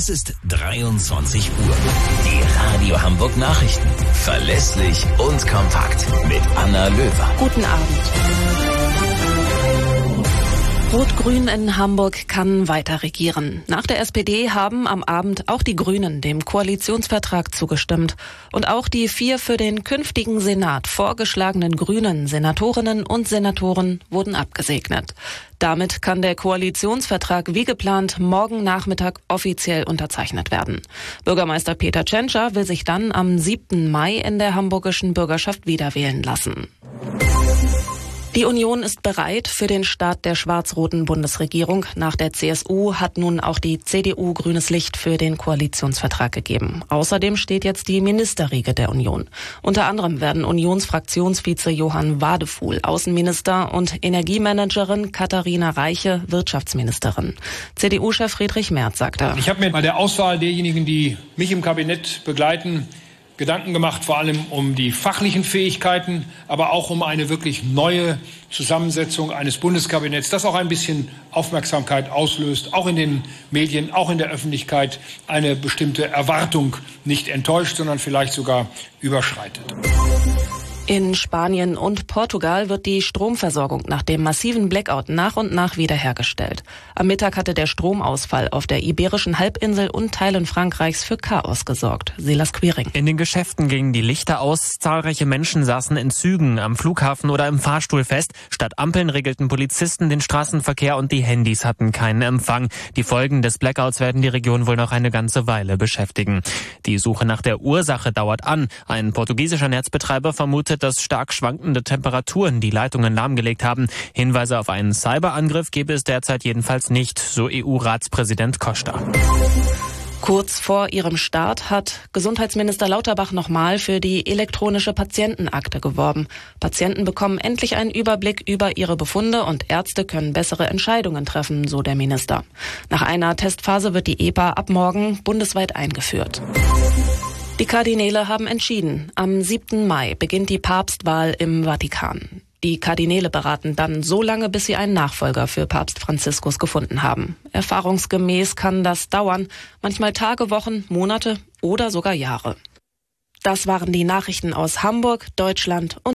Es ist 23 Uhr. Die Radio Hamburg Nachrichten. Verlässlich und kompakt. Mit Anna Löwer. Guten Abend. Rot-Grün in Hamburg kann weiter regieren. Nach der SPD haben am Abend auch die Grünen dem Koalitionsvertrag zugestimmt. Und auch die 4 für den künftigen Senat vorgeschlagenen grünen Senatorinnen und Senatoren wurden abgesegnet. Damit kann der Koalitionsvertrag wie geplant morgen Nachmittag offiziell unterzeichnet werden. Bürgermeister Peter Tschentscher will sich dann am 7. Mai in der hamburgischen Bürgerschaft wiederwählen lassen. Die Union ist bereit für den Start der schwarz-roten Bundesregierung. Nach der CSU hat nun auch die CDU grünes Licht für den Koalitionsvertrag gegeben. Außerdem steht jetzt die Ministerriege der Union. Unter anderem werden Unionsfraktionsvize Johann Wadefuhl Außenminister und Energiemanagerin Katharina Reiche Wirtschaftsministerin. CDU-Chef Friedrich Merz sagte: Ich habe mir bei der Auswahl derjenigen, die mich im Kabinett begleiten, Gedanken gemacht, vor allem um die fachlichen Fähigkeiten, aber auch um eine wirklich neue Zusammensetzung eines Bundeskabinetts, das auch ein bisschen Aufmerksamkeit auslöst, auch in den Medien, auch in der Öffentlichkeit, eine bestimmte Erwartung nicht enttäuscht, sondern vielleicht sogar überschreitet. In Spanien und Portugal wird die Stromversorgung nach dem massiven Blackout nach und nach wiederhergestellt. Am Mittag hatte der Stromausfall auf der Iberischen Halbinsel und Teilen Frankreichs für Chaos gesorgt. Silas Quiring. In den Geschäften gingen die Lichter aus, zahlreiche Menschen saßen in Zügen, am Flughafen oder im Fahrstuhl fest. Statt Ampeln regelten Polizisten den Straßenverkehr und die Handys hatten keinen Empfang. Die Folgen des Blackouts werden die Region wohl noch eine ganze Weile beschäftigen. Die Suche nach der Ursache dauert an. Ein portugiesischer Netzbetreiber vermutet, dass stark schwankende Temperaturen die Leitungen lahmgelegt haben. Hinweise auf einen Cyberangriff gebe es derzeit jedenfalls nicht, so EU-Ratspräsident Costa. Kurz vor ihrem Start hat Gesundheitsminister Lauterbach nochmal für die elektronische Patientenakte geworben. Patienten bekommen endlich einen Überblick über ihre Befunde und Ärzte können bessere Entscheidungen treffen, so der Minister. Nach einer Testphase wird die EPA ab morgen bundesweit eingeführt. Die Kardinäle haben entschieden. Am 7. Mai beginnt die Papstwahl im Vatikan. Die Kardinäle beraten dann so lange, bis sie einen Nachfolger für Papst Franziskus gefunden haben. Erfahrungsgemäß kann das dauern, manchmal Tage, Wochen, Monate oder sogar Jahre. Das waren die Nachrichten aus Hamburg, Deutschland und